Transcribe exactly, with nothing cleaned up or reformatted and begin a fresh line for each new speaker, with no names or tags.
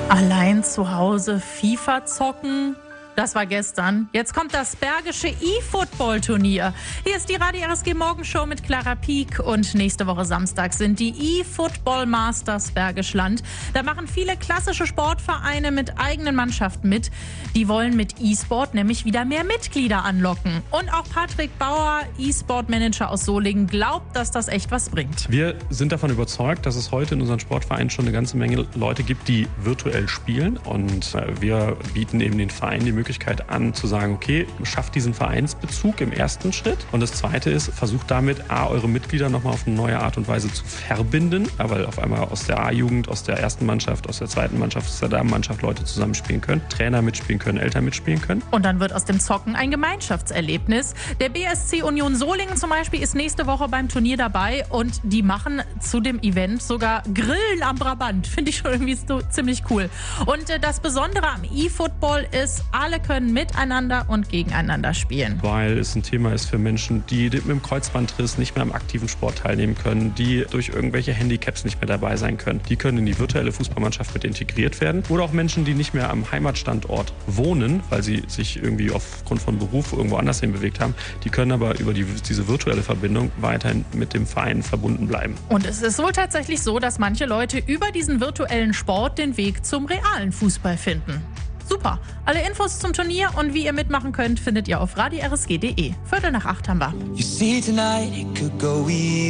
Allein zu Hause FIFA zocken? Das war gestern. Jetzt kommt das Bergische E-Football-Turnier. Hier ist die Radio R S G Morgenshow mit Clara Pieck und nächste Woche Samstag sind die E-Football Masters Bergisch Land. Da machen viele klassische Sportvereine mit eigenen Mannschaften mit. Die wollen mit E-Sport nämlich wieder mehr Mitglieder anlocken. Und auch Patrick Bauer, E-Sport-Manager aus Solingen, glaubt, dass das echt was bringt.
Wir sind davon überzeugt, dass es heute in unseren Sportvereinen schon eine ganze Menge Leute gibt, die virtuell spielen. Und wir bieten eben den Vereinen die Möglichkeit an, zu sagen, okay, schafft diesen Vereinsbezug im ersten Schritt. Und das zweite ist, versucht damit, A, eure Mitglieder nochmal auf eine neue Art und Weise zu verbinden, weil auf einmal aus der A-Jugend, aus der ersten Mannschaft, aus der zweiten Mannschaft, aus der Damenmannschaft Leute zusammenspielen können, Trainer mitspielen können, Eltern mitspielen können.
Und dann wird aus dem Zocken ein Gemeinschaftserlebnis. Der B S C Union Solingen zum Beispiel ist nächste Woche beim Turnier dabei und die machen zu dem Event sogar Grillen am Brabant. Finde ich schon irgendwie so ziemlich cool. Und äh, das Besondere am E-Football ist, alle können miteinander und gegeneinander spielen.
Weil es ein Thema ist für Menschen, die mit dem Kreuzbandriss nicht mehr am aktiven Sport teilnehmen können, die durch irgendwelche Handicaps nicht mehr dabei sein können. Die können in die virtuelle Fußballmannschaft mit integriert werden. Oder auch Menschen, die nicht mehr am Heimatstandort wohnen, weil sie sich irgendwie aufgrund von Beruf irgendwo anders hin bewegt haben. Die können aber über die, diese virtuelle Verbindung weiterhin mit dem Verein verbunden bleiben.
Und es ist wohl tatsächlich so, dass manche Leute über diesen virtuellen Sport den Weg zum realen Fußball finden. Super. Alle Infos zum Turnier und wie ihr mitmachen könnt, findet ihr auf radio r s g punkt d e. Viertel nach acht haben wir.